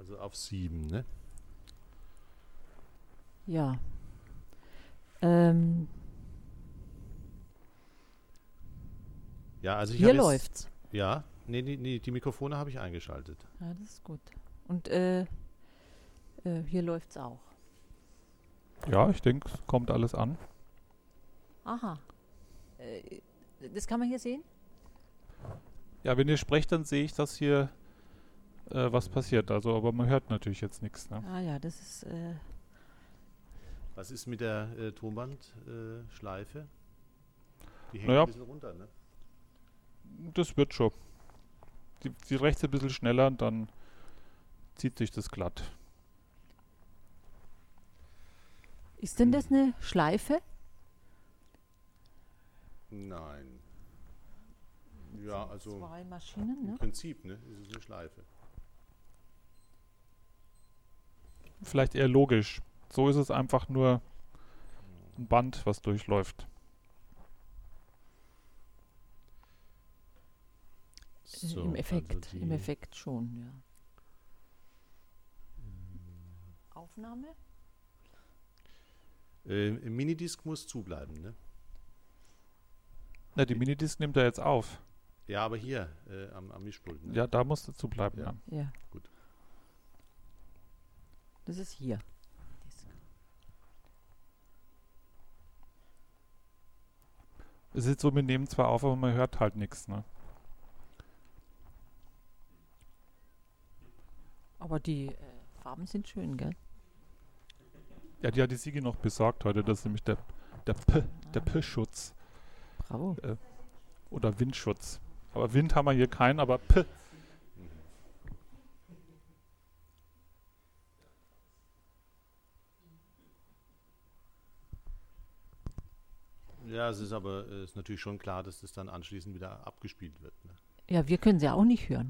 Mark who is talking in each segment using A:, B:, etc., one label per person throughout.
A: Also auf 7, ne?
B: Ja.
A: Ja, also ich
B: Hier
A: habe jetzt,
B: läuft's.
A: ja, nee, die Mikrofone habe ich eingeschaltet.
B: Ja, das ist gut. Und hier läuft's auch.
C: Ja, ich denke, es kommt alles an.
B: Aha. Das kann man hier sehen?
C: Ja, wenn ihr sprecht, dann sehe ich, dass hier was passiert. Also, aber man hört natürlich jetzt nichts. Ne?
B: Ah ja, das ist.
A: Was ist mit der Tonbandschleife? Die hängt
C: Naja.
A: ein bisschen runter, ne?
C: Das wird schon. Die rechts ein bisschen schneller und dann zieht sich das glatt.
B: Ist denn das eine Schleife?
A: Nein. Ja, also
B: Zwei Maschinen,
A: im
B: ne?
A: Prinzip, ne, ist es eine Schleife.
C: Vielleicht eher logisch. So ist es einfach nur ein Band, was durchläuft.
A: So,
B: Im Effekt,
A: also
B: im Effekt schon, ja. Aufnahme?
A: Im Minidisc muss zubleiben, ne?
C: Na, die Minidisc nimmt er jetzt auf.
A: Ja, aber hier am Mischpult. Ne?
C: Ja, da muss dazu bleiben.
A: Ja.
C: Ja.
B: Ja.
A: Gut.
B: Das ist hier.
C: Es ist so, wir nehmen zwar auf, aber man hört halt nichts. Ne?
B: Aber die Farben sind schön, gell?
C: Ja, die hat die Sigi noch besorgt heute. Das ist nämlich der P-Schutz.
B: Bravo.
C: Oder Windschutz. Aber Wind haben wir hier keinen, aber P.
A: Ja, es ist aber ist natürlich schon klar, dass das dann anschließend wieder abgespielt wird. Ne?
B: Ja, wir können sie auch nicht hören.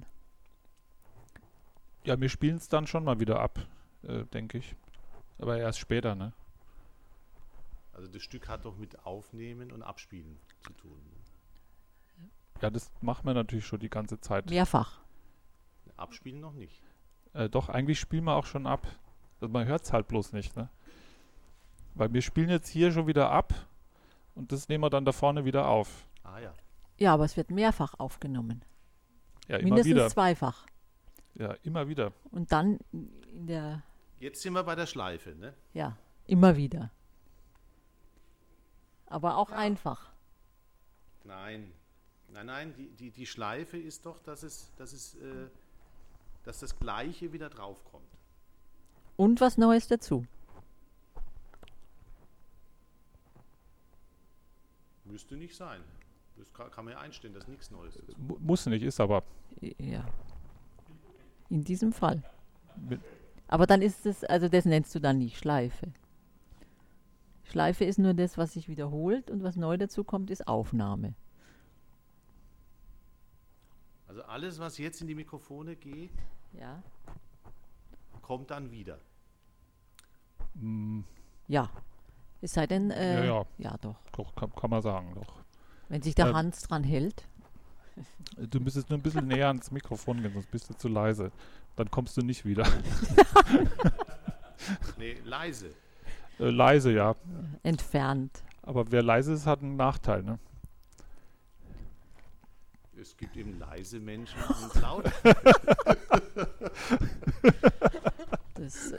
C: Ja, wir spielen es dann schon mal wieder ab, denke ich. Aber erst später, ne?
A: Also das Stück hat doch mit Aufnehmen und Abspielen zu tun. Ne?
C: Ja, das machen wir natürlich schon die ganze Zeit.
B: Mehrfach.
A: Abspielen noch nicht.
C: Doch, eigentlich spielen wir auch schon ab. Also man hört es halt bloß nicht, ne? Weil wir spielen jetzt hier schon wieder ab und das nehmen wir dann da vorne wieder auf.
A: Ah ja.
B: Ja, aber es wird mehrfach aufgenommen.
C: Ja, immer
B: Mindestens
C: wieder.
B: zweifach.
C: Ja, immer wieder.
B: Und dann in der,
A: Jetzt sind wir bei der Schleife, ne?
B: ja, immer wieder. Aber auch
A: Ja.
B: einfach.
A: Nein, die Schleife ist doch, dass das Gleiche wieder draufkommt.
B: Und was Neues dazu.
A: Müsste nicht sein. Das kann man ja einstellen, dass nichts Neues ist.
C: Muss nicht, ist aber.
B: Ja. In diesem Fall.
C: Mit,
B: Aber dann ist es, also das nennst du dann nicht Schleife. Schleife ist nur das, was sich wiederholt und was neu dazu kommt, ist Aufnahme.
A: Also alles, was jetzt in die Mikrofone geht,
B: Ja.
A: kommt dann wieder.
B: Ja. Es sei denn,
C: ja,
B: ja doch.
C: doch, kann man sagen, doch.
B: Wenn sich der
C: Ähm,
B: Hans dran hält.
C: Du müsstest nur ein bisschen näher ans Mikrofon gehen, sonst bist du zu leise. Dann kommst du nicht wieder.
A: Nee, leise.
C: Leise, ja.
B: Entfernt.
C: Aber wer leise ist, hat einen Nachteil, ne?
A: Es gibt eben leise Menschen und laute.
B: Das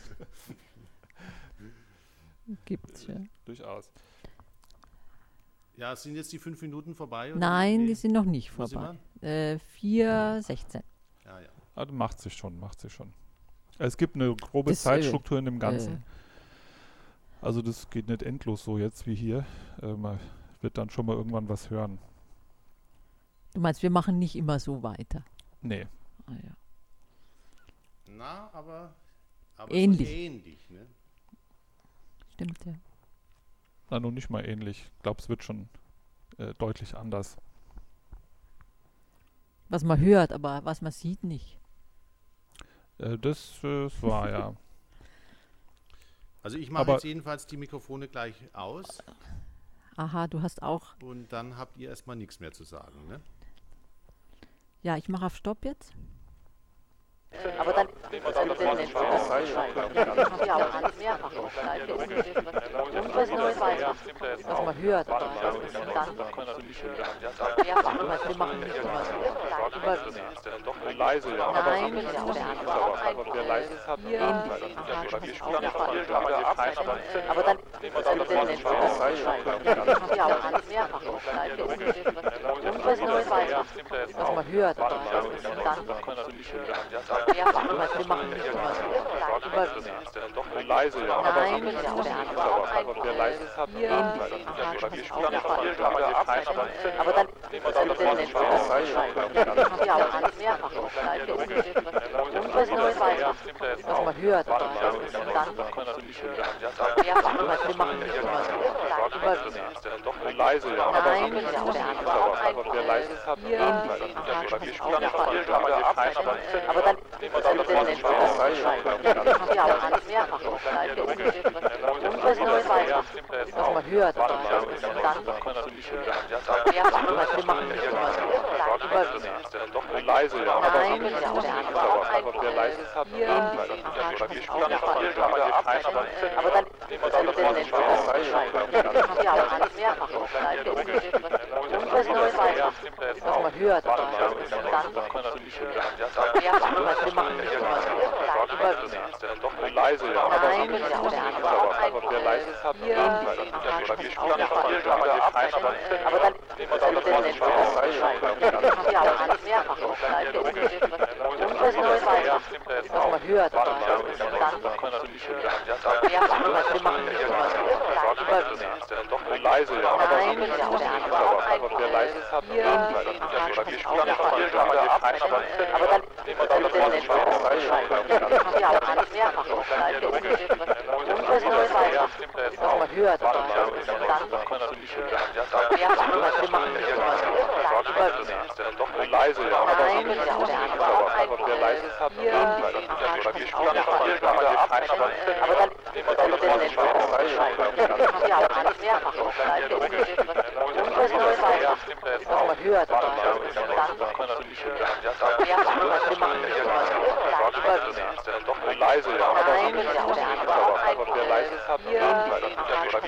B: gibt's ja.
C: Durchaus.
A: Ja, sind jetzt die 5 Minuten vorbei? Oder?
B: Nein,
A: Nee.
B: die sind noch nicht
A: Wo sind
B: vorbei. 4:16.
A: Ja, ja.
C: Ah, macht sich schon. Es gibt eine grobe
B: Das,
C: Zeitstruktur in dem Ganzen. Also das geht nicht endlos so jetzt wie hier. Man wird dann schon mal irgendwann was hören.
B: Du meinst, wir machen nicht immer so weiter.
C: Nee.
B: Ah, ja.
A: Na, aber
B: Ähnlich.
A: So ähnlich, ne?
B: Stimmt, ja.
C: Na, nun nicht mal ähnlich. Ich glaube, es wird schon deutlich anders.
B: Was man hört, aber was man sieht nicht.
C: Das war ja.
A: Also ich mache
C: Aber-
A: jetzt jedenfalls die Mikrofone gleich aus
B: Aha, du hast auch.
A: und dann habt ihr erstmal nichts mehr zu sagen, ne?
B: Ja, ich mache auf Stopp jetzt.
D: Aber dann
B: Also das nennt sich das Schleife. Ja, aber ganz mehrfach. Schleife ist nur das, was Neues weiterkommt, was man hört. Aber und dann mehrfach. Also wir machen nicht immer so.
C: Leise, ja.
B: Nein, das ist auch der andere. Auch ein hier ähnlich. Aber dann, also das nennt sich das Schleife. Ja, aber ganz mehrfach. Schleife ist nur das, was Neues weiterkommt, was man hört. Aber und dann mehrfach. Also wir machen nicht immer so.
C: Leise, ja.
B: Nein, das ist auch der andere. Auch ein hier ähnlich. Aber dann, also das nennt sich das Schleife. Ja, aber ganz mehrfach. Schleife ist nur das, was Neues weiterkommt, was man hört. Aber und dann mehrfach. Also wir machen nicht immer so.
C: Leise, ja.
B: Nein, das ist auch der andere. Auch ein hier ähnlich. Aber dann, also das nennt sich das Schleife. Ja, aber ganz mehrfach. Schleife ist nur das, was Neues weiterkommt, was man hört. Aber und dann mehrfach. Also wir machen nicht immer so.
C: Leise, ja.
B: Nein, das ist auch der andere. Auch ein hier ähnlich. Aber dann, also das nennt sich das Schleife. Ja, aber ganz mehrfach. Schleife ist nur das, was Neues weiterkommt, was man hört. Aber und dann mehrfach. Also wir machen nicht immer so.
C: Leise, ja.
B: Nein, das ist auch der andere. Auch ein hier ähnlich. Aber dann, also das nennt sich das Schleife. Ja, aber ganz mehrfach. Schleife ist nur das, was Neues weiterkommt, was man hört. Aber und dann mehrfach. Also wir machen nicht immer so.
C: Leise, ja.
B: Nein, das ist auch der andere. Auch ein hier ähnlich. Aber dann, also das nennt sich das Schleife. Ja, aber ganz mehrfach. Schleife ist nur das, was Neues weiterkommt, was man hört. Aber und dann mehrfach. Also wir machen nicht immer so.
C: Leise, ja.
B: Nein, das ist auch der andere. Auch ein hier ähnlich. Aber dann, also das nennt sich das Schleife. Ja, aber ganz mehrfach. Schleife ist nur das, was Neues weiterkommt, was man hört. Aber und dann mehrfach. Also wir machen nicht immer so.
C: Leise, ja.
B: Nein, das ist auch der andere. Auch ein hier ähnlich.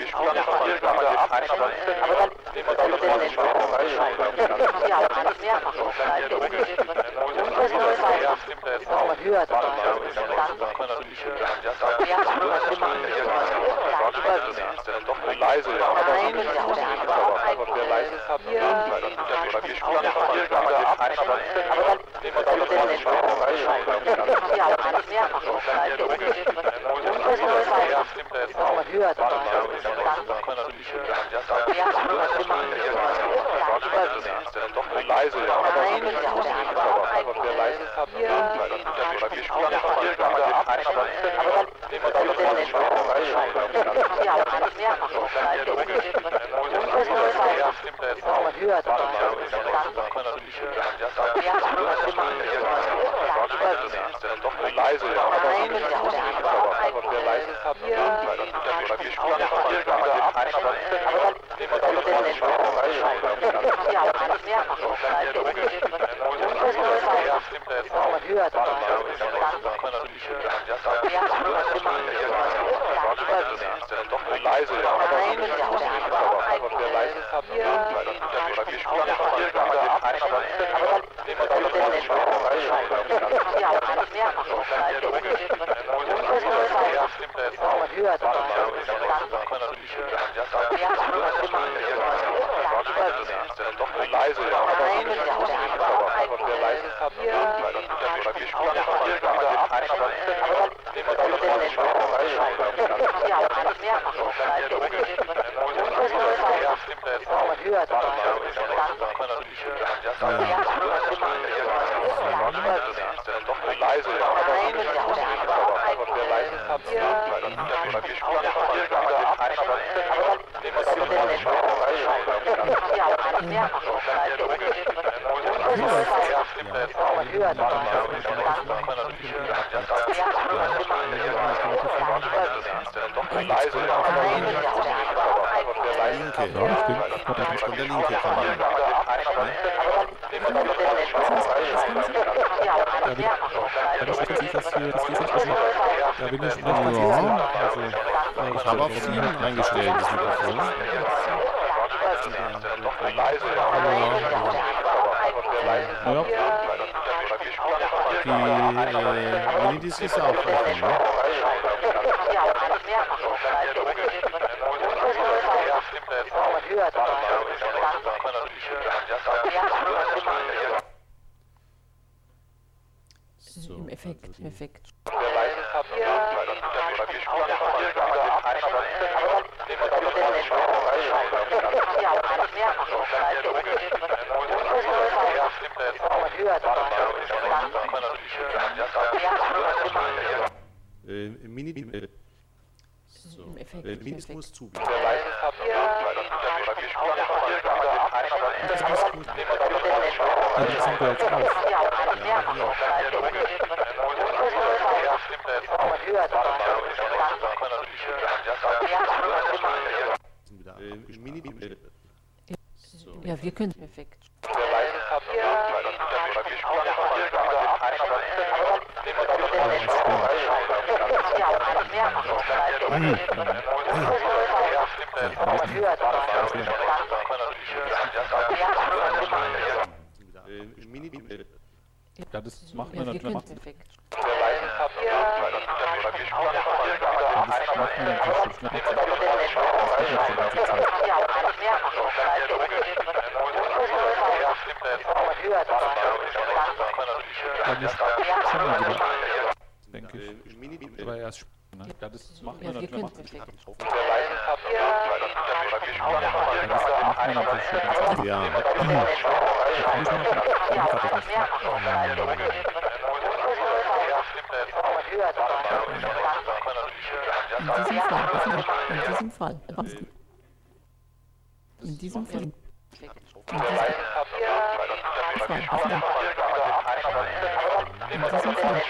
B: Aber dann, also das nennt sich das Schleife. Ja, aber ganz mehrfach. Schleife ist nur das, was Neues weiterkommt, was man hört. Aber und dann mehrfach. Also wir machen nicht immer so.
C: Leise, ja.
B: Nein, das ist auch der andere. Auch ein hier ähnlich. Aber dann, also das nennt sich das Schleife. Ja, aber ganz mehrfach. Schleife ist nur das, was Neues weiterkommt, was man hört. Aber und dann mehrfach. Also wir machen nicht immer so.
C: Leise, ja.
B: Nein, das ist auch der andere. Auch ein hier ähnlich. Aber dann, also das nennt sich das Schleife. Ja, aber ganz mehrfach. Schleife ist nur das, was Neues weiterkommt, was man hört. Aber und dann mehrfach. Also wir machen nicht immer so.
C: Leise, ja.
B: Nein, das ist auch der andere. Auch ein hier ähnlich. Aber dann, also das nennt sich das Schleife. Ja, aber ganz mehrfach. Schleife ist nur das, was Neues weiterkommt, was man hört. Aber und dann mehrfach. Also wir machen nicht immer so.
C: Leise, ja.
B: Nein, das ist auch der andere. Auch ein hier ähnlich. Aber dann, also das nennt sich das Schleife. Ja, aber ganz mehrfach. Schleife ist nur das, was Neues weiterkommt, was man hört. Aber und dann mehrfach. Also wir machen nicht immer so.
C: Leise, ja.
B: Nein, das ist auch der andere. Auch ein hier ähnlich. Aber dann, also das nennt sich das Schleife. Ja, aber ganz mehrfach. Schleife ist nur das, was Neues weiterkommt, was man hört. Aber und dann mehrfach. Also wir machen nicht immer so.
C: Leise, ja.
B: Nein, das ist auch der andere. Auch ein hier ähnlich. Aber dann, also das nennt sich das Schleife. Ja, aber ganz mehrfach. Schleife ist nur das, was Neues weiterkommt, was man hört. Aber und dann mehrfach. Also wir machen nicht immer so.
C: Leise, ja.
B: Nein, das ist auch der andere. Auch ein
A: Linke,
C: Ja, stimmt.
A: von der linke Kammer.
B: aber dann, also das nennt sich das Schleife. Ja, aber ganz mehrfach. Schleife ist nur das,
C: das hier, das geht nicht so. Ja, wenn ihr sprecht, dann
A: Ja, also ich habe auf 7 eingestellt, das Mikrofon.
C: Ja,
A: Die Minidisc ist auch offen, ne? So,
B: Im Effekt,
A: also
B: im Effekt.
A: so,
B: Im Effekt, im
A: Minis
B: Effekt.
A: muss zu.
C: das ist gut. Also das sind wir jetzt auf.
A: Ja, hier. Sind wieder Mini so.
B: Ja, wir können im Effekt.
A: Mini
C: Ja, das machen wir
B: Ja, wir
C: natürlich.
B: können
C: Machen
B: im Effekt.
C: das machen wir natürlich. Das geht ja die ganze Zeit. Dann ist schon mal wieder, denke ich.
A: Mini
C: Aber erst ne? Ja, das machen wir
B: Ja, wir
C: natürlich.
B: können
C: Machen
B: im Effekt.
C: das machen wir natürlich schon. Das
A: Ja.
C: kann ich machen. Ich hab das nicht.
B: In diesem Fall. In diesem Fall. In diesem Fall.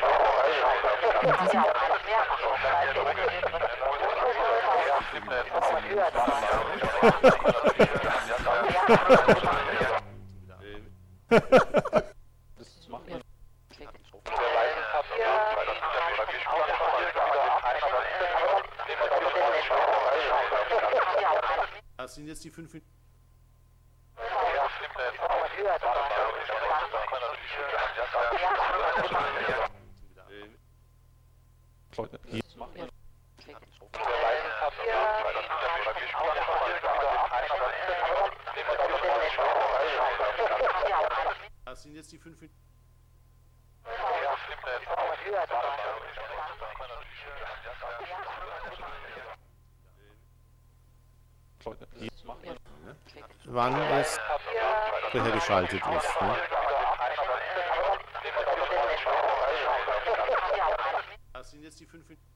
C: Das machen wir.
A: Das sind jetzt die 5 Minuten.
C: Leute, das machen wir.
A: Das sind jetzt die 5 Minuten.
C: Leute, das machen wir.
A: Wann es vorhergeschaltet ist. Ne? Das sind jetzt die 5 Minuten.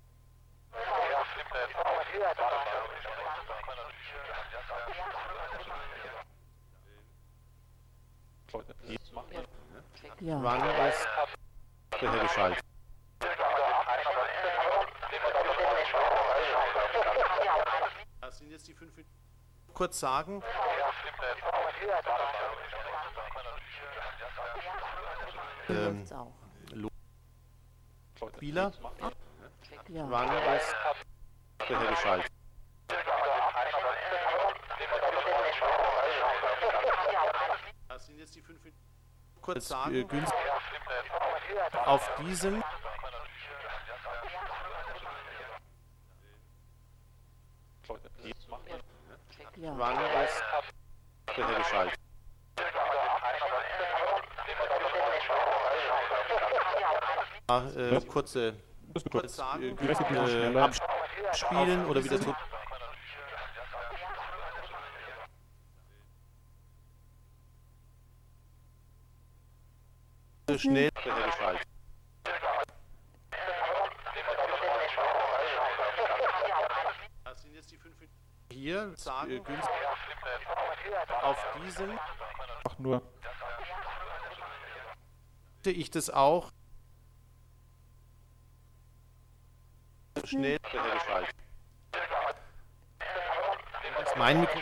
C: Leute, das machen wir.
B: Ja.
A: Wann es vorhergeschaltet. Das sind jetzt die 5 Minuten. Kurz sagen.
B: Läuft's auch.
C: Leute,
A: Spieler.
C: das machen wir.
B: Ja.
A: Wann es vorhergeschaltet. Das sind jetzt die 5 Minuten. Kurz sagen. Günstig. Auf diesem.
C: Leute, das machen wir.
B: Ja.
A: Wann es vorhergeschaltet. Kurze
C: Das ist
A: kurz
C: gut.
A: sagen,
C: Vielleicht ein bisschen schneller.
A: abspielen oder wieder so schnell vorhergeschaltet. Das sind jetzt die 5 Minuten. Hier sagen, auf diesem
C: Ach nur.
A: ich das auch schnell vorhergeschaltet. Das ist mein Mikrofon.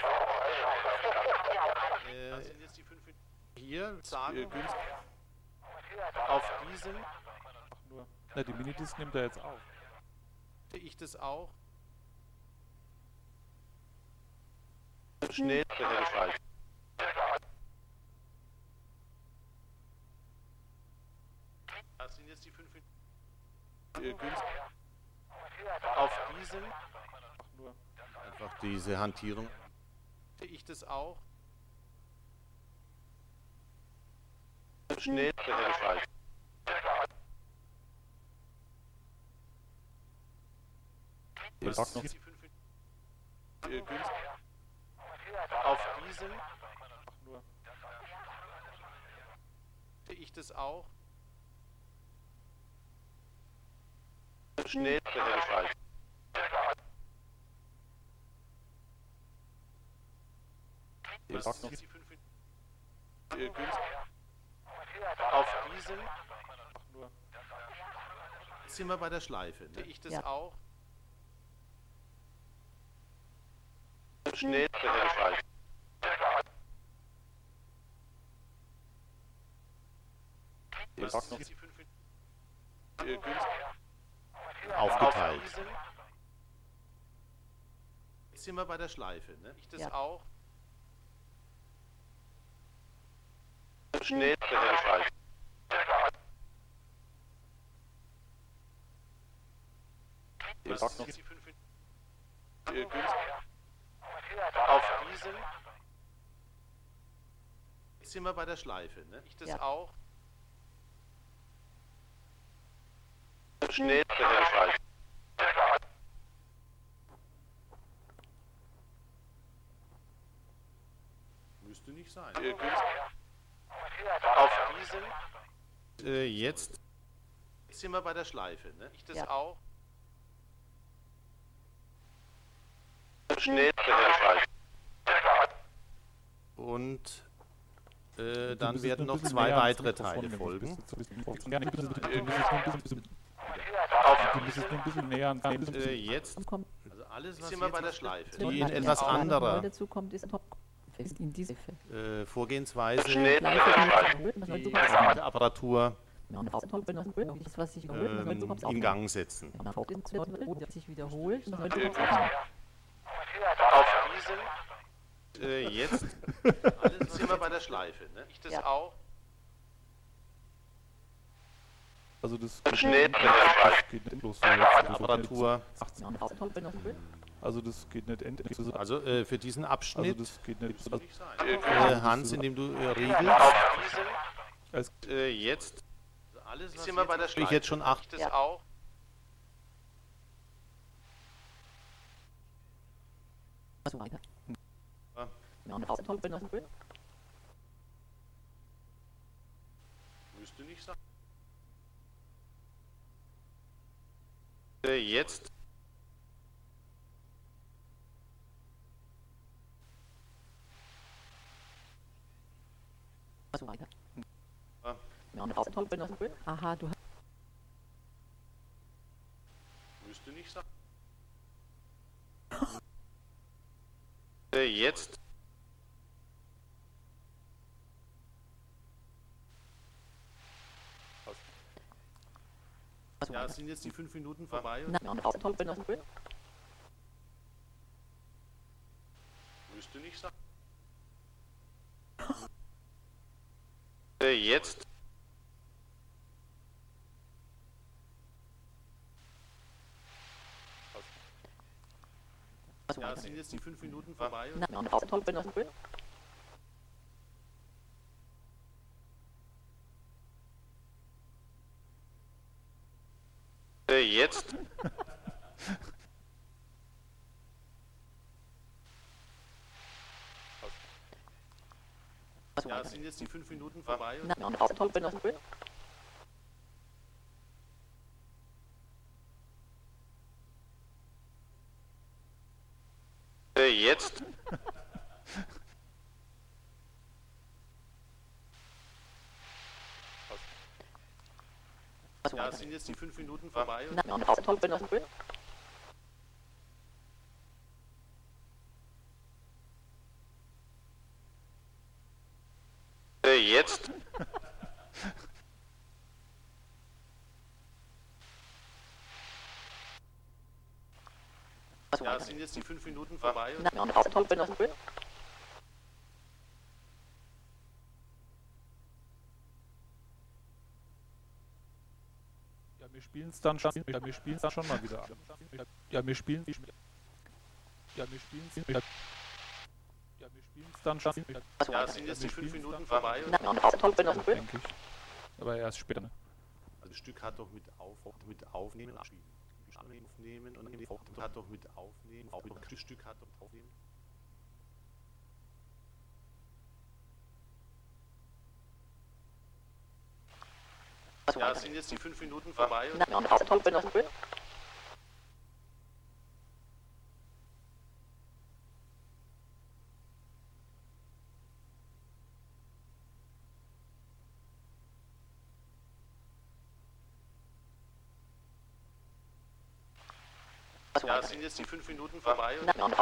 A: Das sind jetzt die 5 Minuten. Hier sagen, auf diesem
C: Ach nur. Na, die Minidisc nimmt er jetzt auf.
A: Ich das auch? Schnell geschaltet. Das sind jetzt die 5 Minuten. Auf diesem
C: Nur.
A: einfach diese Hantierung. Ich das auch? Schnell geschaltet.
C: Ihr sagt noch.
A: Jetzt die 5 Minuten. Auf diesem
C: Nur.
A: ich das auch? Schnell geschaltet.
C: Ihr sagt noch.
A: Jetzt die 5 Minuten. Auf diesem
C: Nur.
A: sind wir bei der Schleife. Ich das
B: Ja.
A: auch? Schnell geschaltet.
C: Ihr sagt noch.
A: Jetzt die 5 Minuten. Aufgeteilt. Jetzt sind wir bei der Schleife. Ich das
B: Ja.
A: auch? Schnell geschaltet.
C: Ihr sagt noch.
A: Jetzt die 5 Minuten. Auf diesem sind wir bei der Schleife. Ich das
B: Ja.
A: auch? Schnell geschaltet. Müsste nicht sein. Auf diesem jetzt sind wir bei der Schleife. Ich das
B: Ja.
A: auch? Schnell geschaltet. Und dann werden noch 2 weitere Teile folgen.
C: Du müsstest nur ein bisschen näher an
A: Jetzt
B: Kommt,
A: also alles, was
B: sind
A: wir bei der Schleife,
B: neu
A: die in etwas anderer
B: dazu kommt, ist in diese
A: Vorgehensweise
B: Schleife
A: die gesamte Apparatur
B: das, was sich
A: in Gang setzen.
B: sich wiederholt.
A: Auf diesem jetzt alles sind wir bei der Schleife. Ich das
B: Ja.
A: auch?
C: Also das
A: Schnell
C: geht nicht bloß so jetzt.
A: Apparatur.
C: Also das geht nicht endlich.
A: Also für diesen
C: Also
A: Abschnitt,
C: das geht nicht. Also
A: Hans, indem du riegelst.
B: Auf
C: es,
A: Jetzt alles sind wir bei der Schleife. Ich jetzt schon 8. Das
B: Ja.
A: auch? Müsste nicht sein. Jetzt
B: Aha, du hast
A: müsste nicht sein. Jetzt ja, sind jetzt die 5 Minuten vorbei. Müsste nicht sein. Jetzt ja, sind jetzt die 5 Minuten vorbei. Jetzt ja, sind jetzt die 5 Minuten vorbei. Jetzt ja, sind jetzt die 5 Minuten vorbei. Jetzt Ja, sind jetzt die 5 Minuten vorbei?
C: Ja, wir spielen es dann schon. Ja, wir spielen es dann schon mal wieder an. Ja, wir spielen. Ja, wir spielen es. Ja, wir spielen es dann schon.
A: Ja, sind jetzt die 5 Minuten vorbei?
C: Denke ich. Aber erst später. Ne?
A: Also das Stück hat doch mit Aufnehmen und Abspielen. Aufnehmen und hat doch mit Aufnehmen. Das Stück hat doch Aufnehmen. Ja, sind jetzt die 5 Minuten vorbei? Ja, sind jetzt die 5 Minuten vorbei?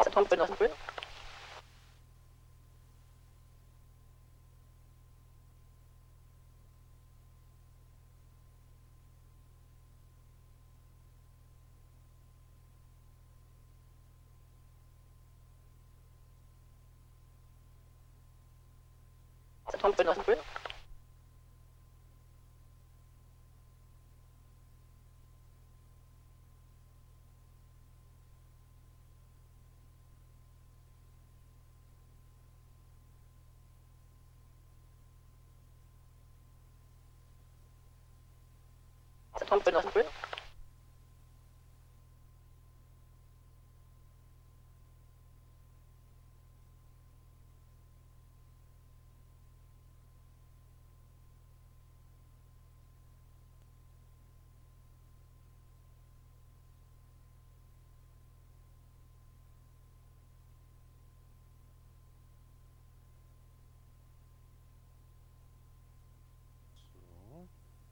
A: So.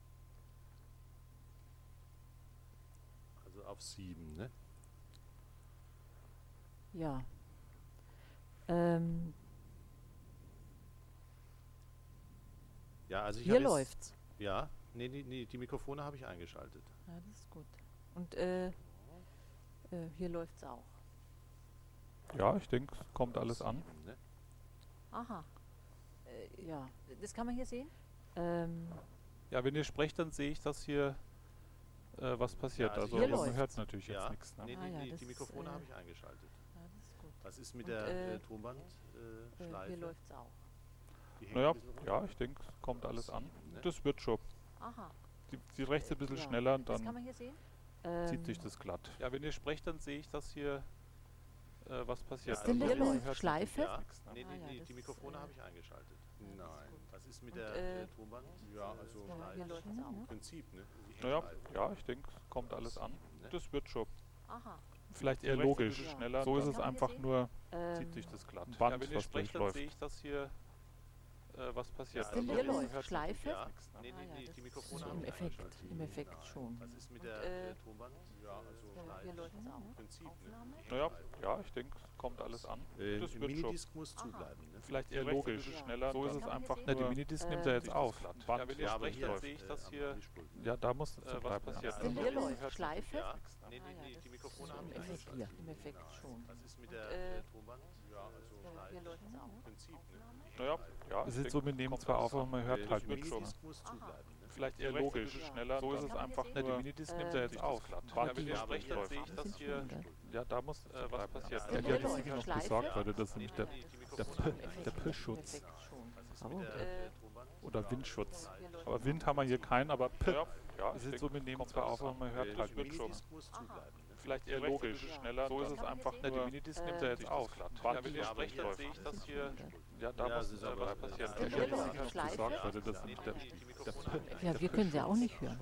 A: Also auf 7, ne?
B: Ja.
A: Ja, also ich
B: Hier
A: habe
B: läuft's.
A: Ja, nee, die Mikrofone habe ich eingeschaltet.
B: Ja, das ist gut. Und hier läuft's auch.
C: Ja, ich denke, es kommt alles an.
A: 7, ne?
B: Aha. Ja, das kann man hier sehen.
C: Ja, wenn ihr sprecht, dann sehe ich, dass hier was passiert.
A: Ja, also
C: also
A: hier
C: man
B: läuft's.
C: hört natürlich jetzt
A: Ja,
C: nichts. Ne?
B: Ja, das
A: die Mikrofone
B: ist,
A: habe ich eingeschaltet.
B: Ja, das ist gut.
A: Was ist mit
B: Und,
A: der
B: hier
A: Tonbandschleife?
B: läuft's auch.
C: Naja, ja, ich denke, es kommt alles an.
A: 7, ne?
C: Das wird schon.
B: Aha.
C: Die rechts ein bisschen
B: Ja,
C: schneller und
B: das kann
C: dann
B: man hier sehen.
C: zieht sich das glatt. Ja, wenn ihr sprecht, dann sehe ich, dass hier was passiert.
A: Ja,
B: Denn
A: also
B: hier
A: man
B: läuft
C: hört
B: Schleife.
A: Ja,
C: nichts, ne?
A: nee,
B: Ah, ja,
A: die
B: das,
A: Mikrofone habe ich eingeschaltet.
B: das ist
A: Nein.
B: gut.
A: Was ist mit
B: Und,
A: der Tonband? Ja, also
B: ja, hier läuft's auch.
A: im Prinzip, ne? Die
C: Naja,
A: Hängschleife.
C: ja, ich denke, es kommt alles an.
A: 7, ne?
C: Das wird schon.
B: Aha.
C: Vielleicht eher
B: rechts ein
C: logisch.
B: bisschen
C: Schneller.
B: schneller,
C: So ist
B: dann
C: es
B: kann man hier
C: einfach
B: sehen.
C: nur,
B: Ähm,
C: zieht sich das glatt.
A: ja,
C: Band,
A: wenn
C: ihr
A: was
C: sprecht, dann
A: durchläuft.
C: sehe ich, dass hier was passiert.
A: Ja,
B: Denn
A: also
B: hier
A: man
B: läuft Schleife.
A: Ja,
C: nichts, ne?
A: nee,
B: Ah, ja, das
A: die
B: ist
A: Mikrofone
B: so
A: habe
B: im
A: ich
B: Effekt,
A: eingeschaltet.
B: im Effekt
A: Nein.
B: schon.
A: Was ist mit
B: Und,
A: der Tonband? Ja, also
B: hier
A: Schleife.
B: läuft's auch.
A: Im Prinzip, ne?
B: Aufnahme.
A: Die
C: Naja,
A: Hängschleife.
C: ja, ich denke, es kommt alles an. Das
A: Im
C: wird schon.
A: Minidisc muss
B: Aha.
A: zubleiben, ne?
C: Vielleicht eher
B: rechts ein
C: logisch.
B: bisschen
C: Schneller. So ist
B: Kann
C: es
B: man hier
C: einfach
B: sehen?
C: nur. Die Minidisc nimmt er jetzt auf. Band,
A: Ja, wenn ihr
C: ja,
A: sprecht,
C: dann
A: dann
C: sehe ich, dass
A: am
C: hier.
A: Mischpult, ne?
C: Ja, da muss es
A: was
C: bleiben.
A: passiert?
B: Denn hier
A: Also,
B: läuft Schleife.
A: Ja,
B: Ah,
A: nee,
B: ja, das
A: die
B: ist
A: Mikrofone
B: so
A: habe
B: im
A: ich
B: Effekt
A: eingeschaltet.
B: hier, im Effekt
A: Nein.
B: schon.
A: Was ist mit
B: Und,
A: der Tonband? Ja, also
B: hier
A: Schleife.
B: läuft's auch.
A: Im Prinzip, ne? Die
C: Naja,
A: Hängschleife.
C: ja. Es ist so, wir nehmen zwar auf, aber man hört halt
A: Im
C: mit schon.
A: Minidisc muss zubleiben, ne?
C: Vielleicht eher
A: Die Rechte
C: logisch.
A: bisschen
C: Schneller. So ist es
B: Kann man hier
C: einfach
B: sehen?
C: nur. Die Minidisc nimmt er jetzt auf.
B: Band,
C: Ja, wenn ihr
A: Ja, aber
C: sprecht,
A: hier
C: dann sehe ich,
B: das
C: dass
B: sind
C: hier.
B: schon, gell?
C: Ja, da muss was passiert.
A: Ja,
C: Ja,
A: die
C: die
A: hat
C: hat
A: jetzt
C: Sigi noch
B: Schleife.
C: gesagt, weil das nämlich der,
A: die
C: der,
A: Mikrofone habe ich
C: der
A: eingeschaltet.
C: Pissschutz
B: Im Effekt schon.
A: Was ist
B: Oh.
A: mit der Tonband?
C: oder Windschutz.
B: Hier läuft's
C: Aber
B: auch.
C: Wind haben wir hier keinen, aber ja, es ist
A: denke,
C: so, wir nehmen zwar auf, aber man hört halt
A: Im
C: mit schon.
A: Minidisc muss zubleiben, ne?
C: Vielleicht eher logisch. Schneller. So ist es
B: Kann man hier
C: einfach
B: sehen?
C: nur. Die Minidisc nimmt er jetzt auf. Ja, wenn ihr
A: Ja, aber
C: sprecht,
A: hier
C: dann sehe ich, dass hier. Ja, da
A: Ja,
C: muss
A: es ist aber
C: was passiert.
B: Denn
C: Die
B: hier
C: hat
B: läuft
C: Sigi noch
B: Schleife.
C: gesagt, weil das nämlich der,
B: Ja, wir können sie auch nicht hören.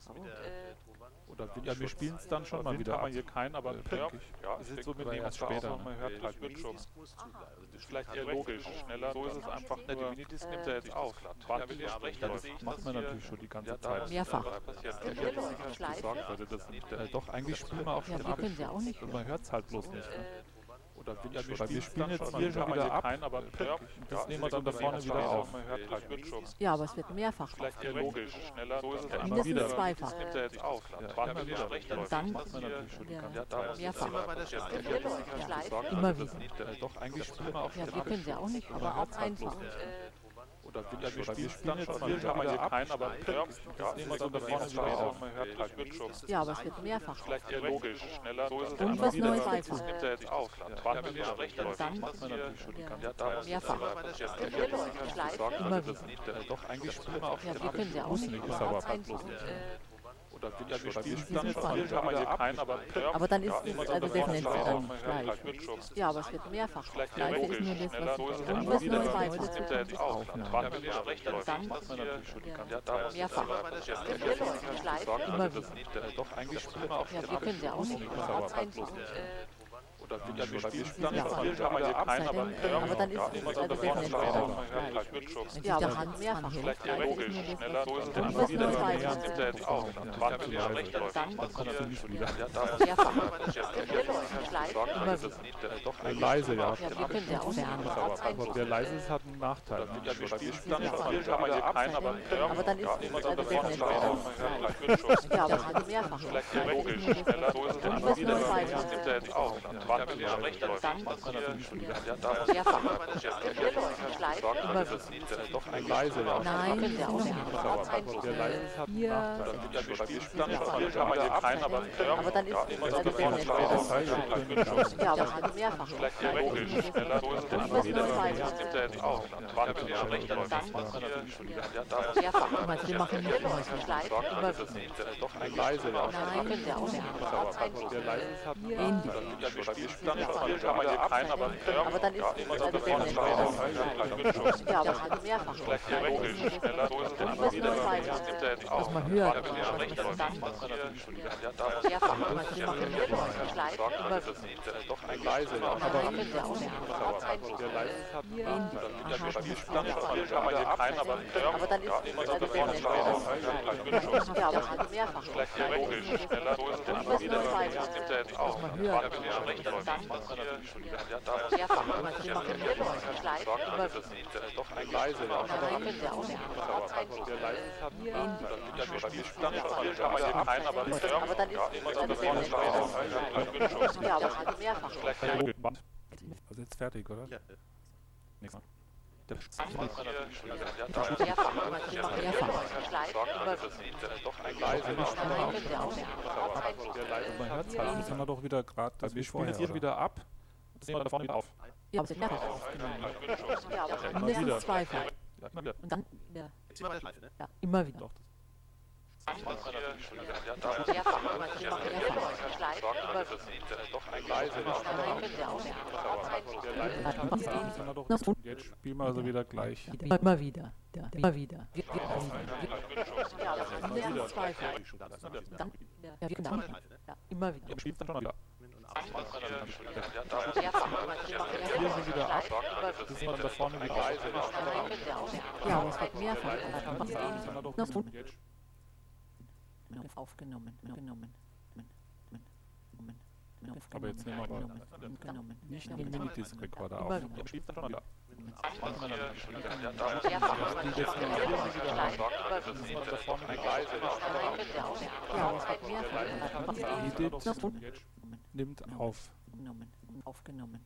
C: oder Wind. Ja, wir spielen es dann schon mal wieder. Haben wir hier keinen, aber ja, es ist so, wir nehmen es später. Man hört halt mit schon. Vielleicht eher logisch. Schneller. So ist es einfach nur. Die Minidisc nimmt er jetzt auf. Ja, wenn ihr sprecht, dann sehe ich, macht man natürlich schon die ganze Zeit.
B: Mehrfach.
C: Denn
B: hier läuft Schleife.
C: gesagt, weil das nämlich der, doch eigentlich spielen wir auch
B: Ja,
C: schon
B: wir
C: ab.
B: können sie auch nicht hören.
C: Man hört es halt bloß nicht. Ne? Oder wir spielen jetzt hier schon wieder ab, aber das nehmen wir dann da vorne wieder auf.
B: Ja, aber es wird mehrfach
C: Vielleicht eher logisch, schneller, so ist es einfach
B: mindestens
C: wieder.
B: zweifach.
C: Das nimmt er jetzt auf. Warten wir wieder.
B: Und dann mehrfach. Ja, immer wieder.
C: Doch, eigentlich spielen wir auch
B: Ja, wir können sie auch nicht, aber auch einfach.
C: Oder wir spielen jetzt hier schon wieder ab, aber das nehmen wir dann da vorne wieder auf.
B: Ja, aber es wird mehrfach.
C: Vielleicht eher logisch, schneller, so ist es
B: Und
C: einfach
B: was
C: wieder.
B: Neues
C: Das
B: einfach.
C: nimmt er jetzt auf. Warten wir wieder.
B: Und dann mehrfach. Immer wieder.
C: Doch, eigentlich spielen wir auch
B: Ja, wir können sie auch nicht,
C: ist
B: aber
C: aber
B: auch einfach.
C: Oder wir spielen dann jetzt hier schon wieder ab,
B: Aber dann ist es, also definitiv dann gleich. Ja, aber es wird mehrfach. Gleich ist nur das, was und was Neues weiter dazu kommt, ist Aufnahme. Und dann mehrfach. Immer wieder.
C: Doch, eigentlich spielen wir auch
B: Ja, wir können sie auch nicht, aber auch einfach.
C: Oder wir spielen dann
B: Ja,
C: jetzt hier schon wieder ab,
B: aber dann ist es, also definitiv dann gleich. Wenn sich der Hand mehrfach hält, gleich ist nur das, was und was Neues weiter dazu kommt. Und dann mehrfach. Immer wieder.
C: doch leise, ja.
B: Ja, wir können sie auch nicht, aber auch
C: Aber
B: einfach.
C: wer leise ist, hat einen Nachteil. Wir spielen dann
B: Ja,
C: jetzt hier schon wieder ab,
B: aber dann ist es, also definitiv dann gleich. Ja, aber Hand mehrfach. Gleich ist nur das, und was Neues weiter dazu kommt. Und dann mehrfach. Immer wieder.
C: doch leise, ja.
B: Nein, können sie auch nicht, aber auch einfach.
C: Wer leise ist, hat einen
B: Hier,
C: Nachteil. Wir spielen dann jetzt hier schon wieder ab,
B: aber dann ist es, also definitiv dann ja, aber Hand mehrfach. Gleich ist nur das, und was Neues weiter dazu kommt. Und dann mehrfach. Wir machen nicht immer so. Immer wieder.
C: doch leise, ja.
B: Nein, können sie auch nicht, aber auch einfach.
C: Wer leise ist, hat einen
B: Ähnlich.
C: Wir spielen dann jetzt hier schon wieder ab,
B: Aber dann ist es, also definitiv dann ja, aber Hand mehrfach. Gleich ist nur das, und was Neues weiter dazu kommt. Was man hört, was man dann mehrfach. Wir machen nicht immer so. Immer wieder.
C: doch leise, ja.
B: Nein, können sie auch nicht, aber auch einfach.
C: Wer leise ist, hat einen
B: Ähnlich. Aha,
C: Wir spielen dann jetzt hier schon wieder ab,
B: aber dann ist es, also definitiv dann ja, aber Hand mehrfach. Gleich ist nur das, und was Neues weiter dazu kommt. Was man hört, was man dann mehrfach. Wir machen nicht immer so. Immer wieder.
C: doch leise, ja.
B: Nein, können sie auch nicht, aber auch einfach.
C: Wer leise ist, hat einen
B: Ähnlich.
C: Wir spielen dann jetzt hier schon wieder ab,
B: Aber dann ist es, also definitiv ja, aber Hand mehrfach.
C: Also jetzt fertig, oder?
A: Ja,
C: Nichts.
B: Mehrfach. Wir machen mehrfach. Immer wieder.
C: doch leise, ja.
B: Nein, können sie auch nicht, aber auch einfach.
C: Man hört es halt. Das haben wir doch wieder gerade. Also wir spielen jetzt hier wieder ab. Das nehmen wir da vorne wieder auf.
B: Ja, aber es wird mehrfach aufgenommen. Ja, aber
C: wieder.
B: mindestens zweifach.
C: Ja, immer wieder.
B: Und dann, ja,
A: jetzt sind wir bei der Schleife, ne?
B: ja, immer wieder.
C: Doch,
B: Mehrfach. Wir machen mehrfach. Immer wieder.
C: doch leise, ja.
B: Nein, können sie auch nicht, aber auch einfach.
C: Das haben wir doch. Jetzt spielen wir also wieder gleich.
B: Immer wieder. Ja, immer wieder. Ja, aber mindestens zweifach.
A: Schon da, das ist
B: Dann, ja, genau. Ja, immer wieder.
C: Wir spielen dann schon mal wieder.
B: Mehrfach. Wir machen
C: Hier sind wieder ab.
B: mehrfach.
C: Das sind wir da vorne wieder auf.
B: Nein, können sie auch nicht. Ja, aber es wird mehrfach.
C: Das haben wir doch. Jetzt
B: Aufgenommen.
C: aber jetzt nehmen wir aber nicht den Minidisc-Rekorder auf. Wir spielen dann schon mal wieder.
B: Ja, aber es wird mehrfach.
C: Edit nimmt auf.
B: Aufgenommen.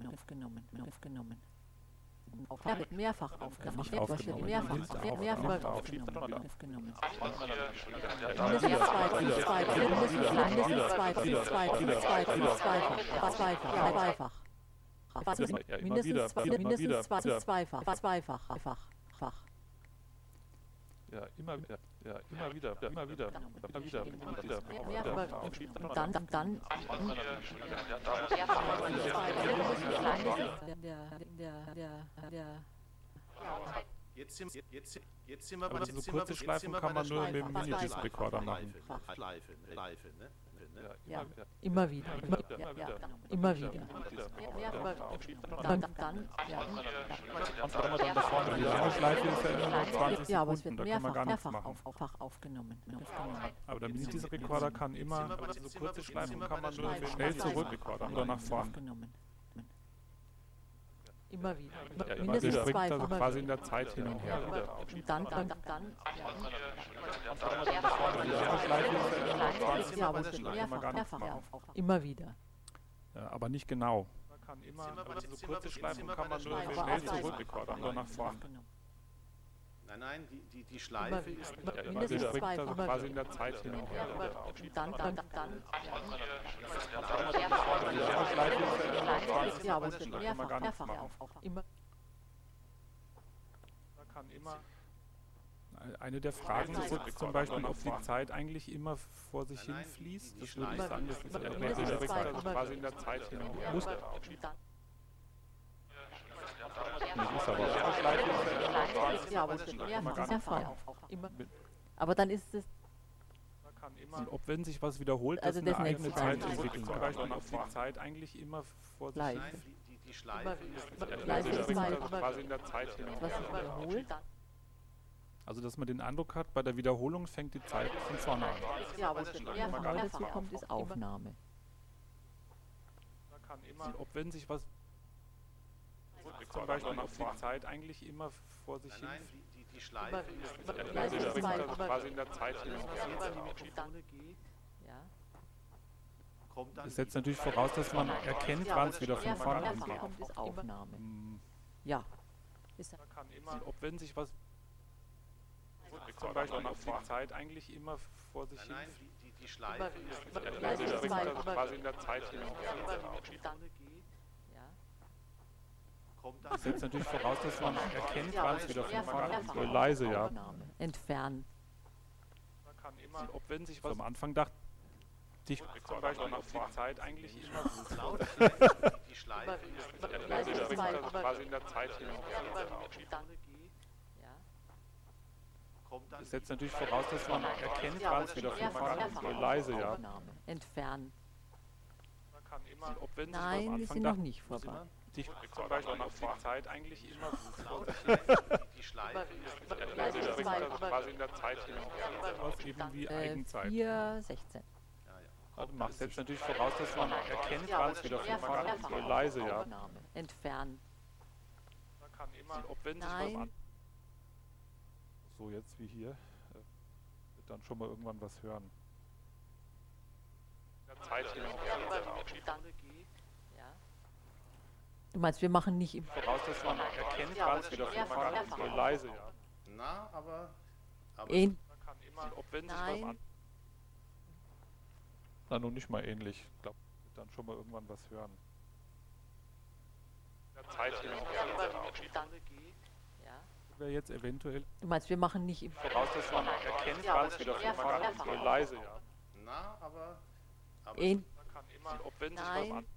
B: Ja, wird mehrfach aufgenommen.
C: Nicht
B: Was wird
C: aufgenommen.
B: mehrfach?
C: Nimmt auf.
B: Mehrfach
C: Nimmt auf.
B: aufgenommen. Mindestens zweifach. Mindestens zweifach.
C: Ja, immer wieder. Ja, immer wieder.
B: Dann
A: Jetzt sind wir
C: Aber so kurze Schleifen kann man nur mit dem Minidisc-Rekorder machen.
A: Schleife, ne?
B: ja, immer wieder. Immer wieder. Dann, ja.
C: Und wenn man dann da vorne wieder eine Schleife ist, ja immer nur 20
B: Ja, aber es wird
C: Sekunden, da kann man gar nichts
B: mehrfach
C: machen.
B: aufgenommen.
C: Aber der Minidisc-Rekorder kann immer, also so kurze Schleifen kann man nur schnell zurück oder nach vorne.
B: Aufgenommen. Immer wieder.
C: Ja, immer
B: Mindestens
C: wieder.
B: zwei.
C: Also quasi in der Zeit hin und her.
B: Und dann. Ja, wo es wird mehrfach auf. Immer wieder.
C: Ja, aber nicht genau. Man kann immer, also so kurze Schleifen kann man nur schnell zurück oder nach vorne.
A: Nein, die Schleife ist
C: Ja, immer wieder. Also quasi in der Zeit hin und her.
B: Und dann. Ja, wo es wird mehrfach auf. Immer.
C: Man kann immer. Eine der Fragen ist jetzt zum Beispiel, ob die Zeit eigentlich immer vor sich hin fließt. Das würde ich sagen, das ist also quasi in der Zeit hin und her. Nicht ist aber.
B: Ja, aber es wird mehrfach auf. Immer. Aber dann ist es.
C: Und ob wenn sich was wiederholt,
B: Also
C: das eine
B: das
C: eigene Zeit entwickeln kann. Zum Beispiel, ob die Zeit eigentlich immer vor sich hin
B: Live.
A: die Schleife ist
B: Live ist
C: also quasi in der Zeit hin und
B: was
C: her.
B: sich wiederholt.
C: Also dass man den Eindruck hat, bei der Wiederholung fängt die Zeit von vorne an.
B: Ja, aber es wird mehrfach dazu kommt, ist Aufnahme.
C: Und ob wenn sich was zum Beispiel, ob die Zeit eigentlich immer vor sich hin
A: die Schleife ist
B: Live ist
C: also quasi in der Zeit hin und her.
B: Ja.
A: kommt dann
C: Das setzt natürlich voraus, dass man erkennt, wann es wieder von vorne
B: Mehrfach
C: angeht.
B: kommt, ist Aufnahme. Ja. Ist
C: Und ob wenn sich was zum Beispiel, ob die Zeit eigentlich immer vor sich hin
A: die Schleife ist
C: also quasi in der Zeit hin und her.
B: ja.
A: kommt dann
C: Das setzt natürlich voraus, dass man erkennt, wann es wieder von vorne angeht. So leise, ja.
B: Aufnahme. Entfernen.
C: Und ob wenn sich was am Anfang dachte, ich zum Beispiel, ob die Zeit eigentlich immer
A: die Schleife ist
C: also quasi in der Zeit hin und her.
B: Ja.
A: kommt dann
C: Das setzt natürlich voraus, dass man erkennt, wann es wieder von vorne angeht. So leise, ja.
B: Aufnahme. Entfernen.
C: Und ob wenn sich was am
B: Nein, wir
C: Anfang
B: sind noch
C: dachte,
B: nicht vorbei.
C: ich zum Beispiel, ob die Zeit eigentlich immer
A: die Schleife ist
C: also quasi in der Zeit hin und her. Was eben wie Eigenzeit.
B: 4:16.
C: Also macht setzt natürlich voraus, dass man erkennt, wann es wieder von vorne angeht. So leise, ja.
B: Aufnahme. Entfernen.
C: Und ob wenn sich was
B: Nein.
C: an so jetzt wie hier, wird dann schon mal irgendwann was hören. Zeit hin und her.
B: Ja. Du meinst, wir machen nicht im
C: Voraus, dass man erkennt, wann es wieder von vorne angeht. So leise, ja.
A: na, aber
B: in
C: Und ob wenn sich was
B: Nein.
C: an na, nun nicht mal ähnlich. Ich glaube, wird dann schon mal irgendwann was hören. Zeit hin und her.
B: Ja.
C: Wäre jetzt eventuell
B: Du meinst, wir machen nicht im
C: voraus, dass man erkennt, wann es wieder von vorne angeht. So leise, ja.
A: na, aber
B: in
C: Und ob wenn sich was
B: Nein.
C: an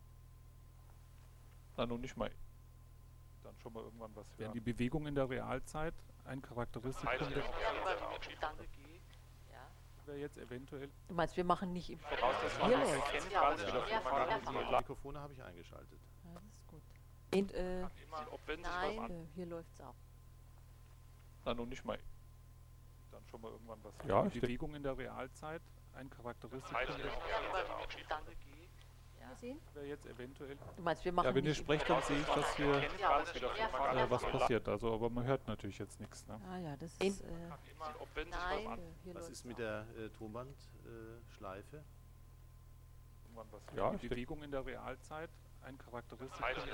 C: na, nun nicht mal dann schon mal irgendwann was hören. Die Bewegung in der Realzeit ein Charakteristikum der
B: Ja.
C: wäre jetzt eventuell
B: Du meinst, wir machen nicht im
C: voraus, dass man
B: Hier läuft.
C: erkennt, wann es wieder von vorne angeht.
A: die Mikrofone habe ich eingeschaltet.
B: Ja, das ist gut. In
C: Und ob wenn sich was an
B: nein, hier läuft's auch.
C: na, nun nicht mal dann schon mal irgendwann was hören. Die Bewegung in der Realzeit ein Charakteristikum der
B: Sehen?
C: wäre jetzt eventuell
B: Du meinst, wir machen
C: ja, wenn ihr
B: nicht
C: sprecht, dann sehe ich, dass hier was
B: passiert.
C: passiert. Also, aber man hört natürlich jetzt nichts. Ne?
B: Ah ja, das ist
C: Ob wenn sich
B: nein,
C: was an
B: hier
A: Was
B: läuft's
A: ist mit der Tonbandschleife?
C: irgendwann was hören. Die Bewegung in der Realzeit ein Charakteristikum der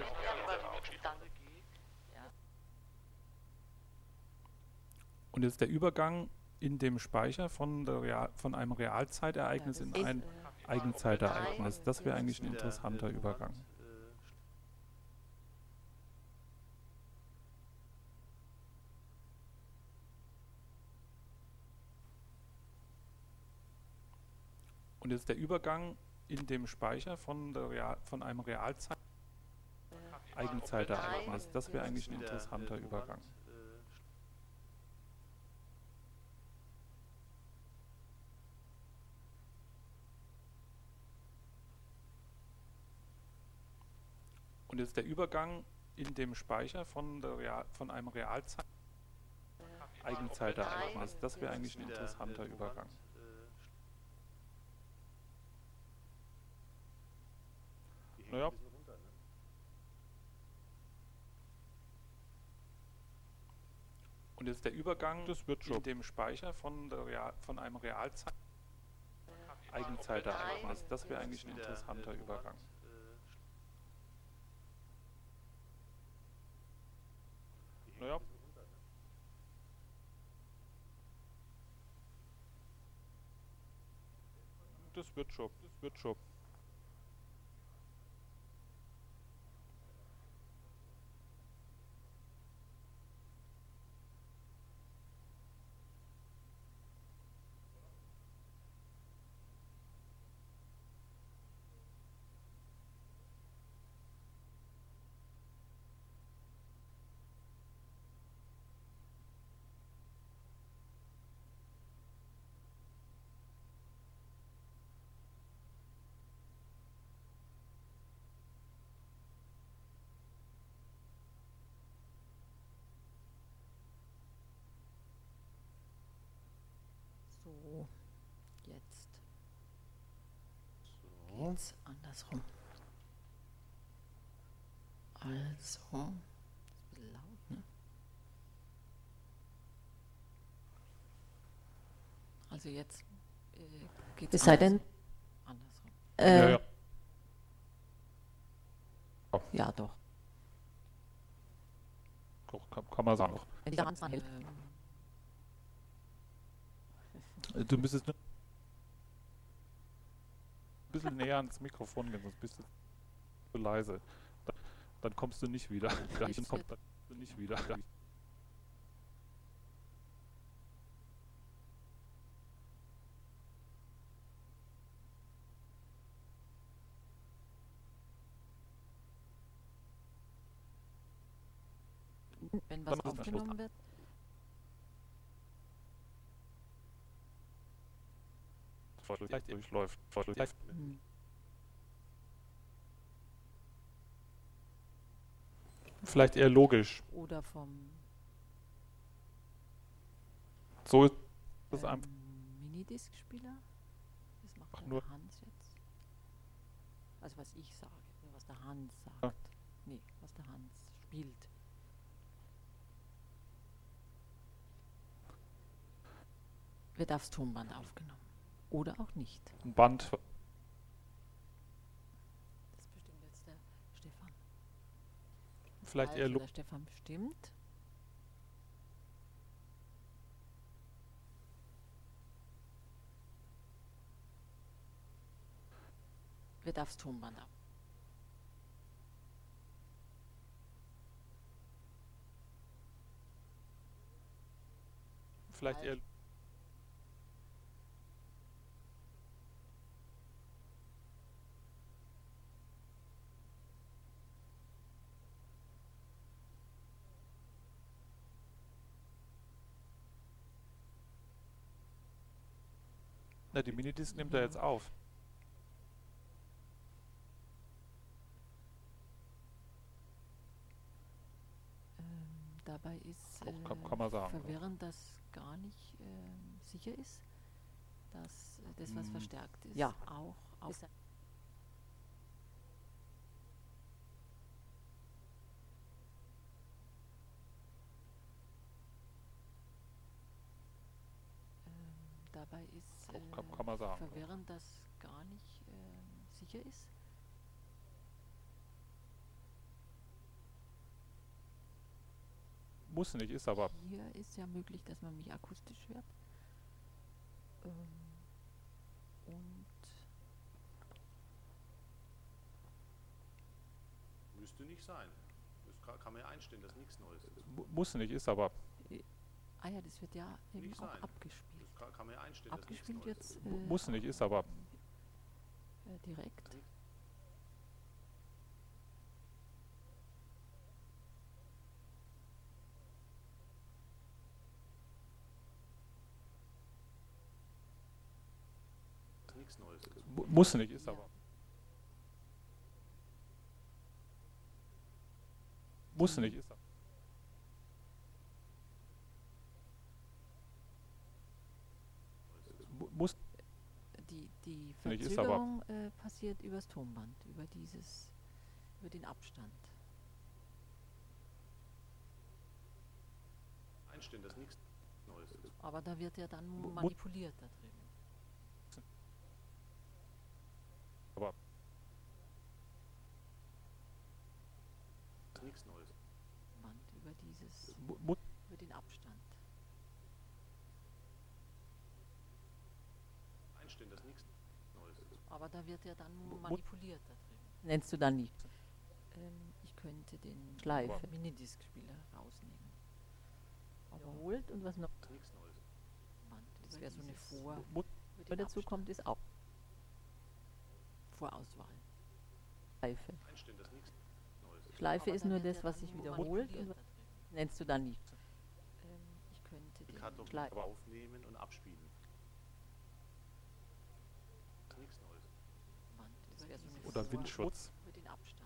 C: und jetzt der Übergang in dem Speicher von einem Realzeitereignis in ein Eigenzeitereignis. Das wäre eigentlich ein interessanter Übergang. Und jetzt der Übergang in dem Speicher von einem Eigenzeitereignis. Das wäre eigentlich ein interessanter Übergang. Und jetzt der Übergang in dem Speicher von einem Eigenzeitereignis. Das wäre eigentlich ein interessanter Übergang. Naja. Und jetzt der Übergang, das wird schon in dem Speicher von einem Realzeit Eigenzeitereignis. Das wäre eigentlich ein interessanter Übergang. Naja. Das wird schon.
B: So, jetzt geht's andersrum. Also, das ist ein bisschen laut, ne? Also jetzt geht's
D: Es sei denn,
B: andersrum.
C: Ja.
B: Ja, doch.
C: Kann man sagen.
B: Wenn die Hand hält.
C: Du müsstest ein bisschen näher ans Mikrofon gehen, sonst bist du zu leise. Dann kommst du nicht wieder.
B: Wenn was aufgenommen wird.
C: Durchläuft. Vielleicht eher logisch.
B: Oder vom
C: So ist es einfach.
B: Minidisc-Spieler. Das macht
C: Nur
B: der Hans jetzt. Also was ich sage, was der Hans sagt.
C: Ja.
B: Nee, was der Hans spielt. Wird aufs Tonband aufgenommen. Oder auch nicht.
C: Ein Band.
B: Das bestimmt jetzt der Stefan.
C: Vielleicht eher
B: Also
C: logisch.
B: der Stefan bestimmt. Wird aufs Tonband ab.
C: Vielleicht eher. Na, die Minidisc nimmt er jetzt auf.
B: Dabei ist
C: Kann man sagen.
B: verwirrend, dass gar nicht sicher ist, dass das, was verstärkt ist,
D: Ja.
B: auch auf dabei ist
C: Kann man sagen.
B: verwirrend, dass gar nicht sicher ist.
C: Muss nicht, ist aber.
B: Hier ist ja möglich, dass man mich akustisch hört. Und
A: Müsste nicht sein. Das kann man ja einstellen, dass nichts Neues ist.
C: Muss nicht, ist aber.
B: ah ja, das wird ja eben
A: Nicht
B: auch
A: sein.
B: abgespielt.
A: Das kann man ja einstellen, dass nichts
B: Abgespielt
A: Neues ist.
B: jetzt
C: Muss nicht, ist aber.
B: direkt.
A: Nichts Neues ist.
C: Muss nicht, ist
B: Ja.
C: aber. Muss nicht, ist aber. Muss
B: Die
C: Nicht, ist aber.
B: Verzögerung passiert übers Tonband, über den Abstand.
A: Einstellen, dass nichts Neues ist.
B: Aber da wird ja dann manipuliert da drin.
C: Aber
A: Nichts Neues.
B: Wand über dieses, über den Abstand.
A: Einstellen, dass nichts Neues ist.
B: Aber da wird ja dann manipuliert da drin. Nennst du dann nicht? Ich könnte den Schleife Minidisc-Spieler rausnehmen. Wiederholt und was noch?
A: Nichts Neues.
B: Wand, das wäre so eine Vor.
C: was
B: dazu kommt, ist auch Vorauswahl. Schleife.
A: Einstellen, dass nichts Neues ist.
B: Schleife ist nur das, was sich wiederholt. Und was nennst du dann nicht? Ich könnte den
A: Karton
B: Schleife.
A: aufnehmen und abspielen. Nichts Neues.
B: Wand, das wäre so eine
C: oder
B: Vor-
C: Windschutz.
B: über den Abstand.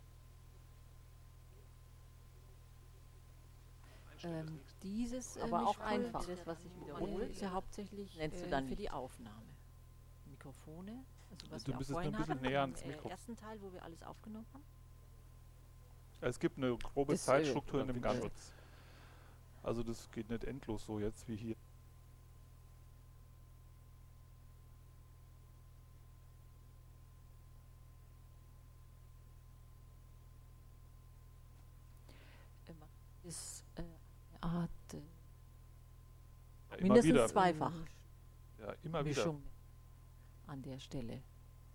A: Einstellen, dass nichts
B: Dieses aber auch einfach. Das, was sich wiederholt, ist ja hauptsächlich nennst du dann für die Aufnahme. Mikrofone, also was
C: Du
B: wir auch
C: müsstest nur
B: vorhin
C: ein bisschen
B: hatten,
C: näher
B: im
C: ans Mikro.
B: ersten Teil, wo wir alles aufgenommen haben.
C: Es gibt eine grobe
B: Das,
C: Zeitstruktur in dem
B: Windschutz.
C: Ganzen. Also das geht nicht endlos so jetzt wie hier.
B: Ist eine Art
C: Ja, immer
B: mindestens
C: wieder.
B: zweifach
C: Ja, immer wieder.
B: Mischung an der Stelle.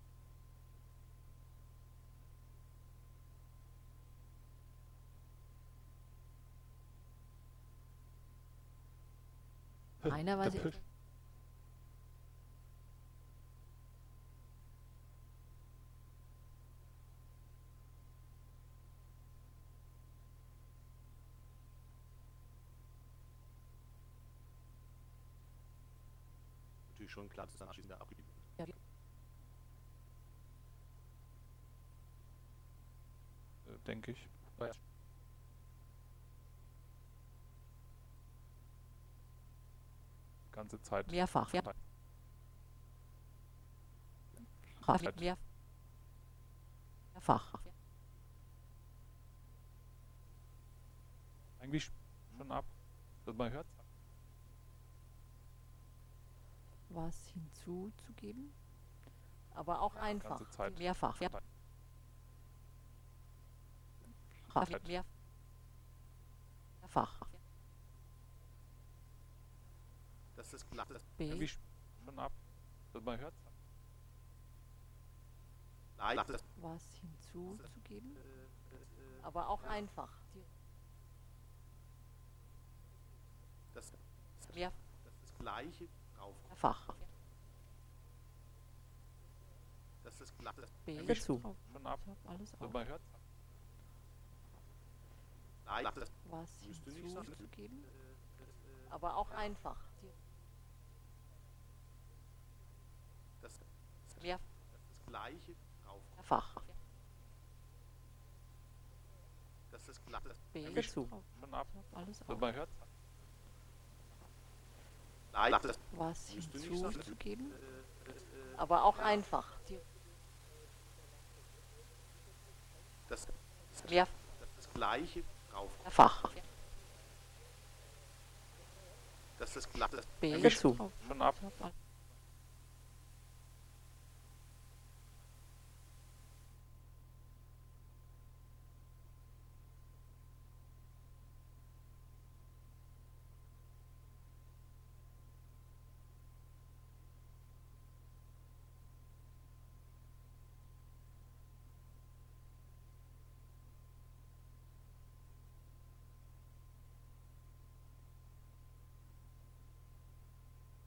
B: Einer weiß
C: Der
B: ich.
C: Püsch-
A: natürlich schon klar, dass dann anschließend abgegeben wird.
C: denke ich. Ganze Zeit.
B: Mehrfach.
C: Zeit.
B: Mehrfach.
C: Eigentlich schon ab. Dass man hört.
B: Was hinzuzugeben. Aber auch einfach.
C: Ganze Zeit.
B: Mehrfach.
C: Zeit.
B: Mehrfach.
A: Das ist klar. Das
C: Irgendwie schon ab. Dass man hört.
A: Nein, das
B: Was hinzuzugeben. Aber auch einfach.
A: das
B: Mehrfach.
A: Gleiche drauf. Das ist klar. Das
B: Dazu.
C: Schon ab.
B: Alles
C: Dass
B: auf.
C: man hört.
A: Nein, das
B: Was
A: müsste nicht sein.
B: hinzuzugeben. Aber auch einfach.
A: Das
B: Mehrfach.
A: Gleiche drauf. Das ist klar. Das
B: Dazu.
C: Schon ab.
B: Alles
C: Dass
B: auf.
C: man hört.
A: Nein, das
B: Was
A: müsste nicht sein.
B: hinzuzugeben. Aber auch einfach.
A: Das
B: Mehrfach.
A: Gleiche drauf. Das ist klar. Das
B: Dazu.
C: Schon ab.
B: Alles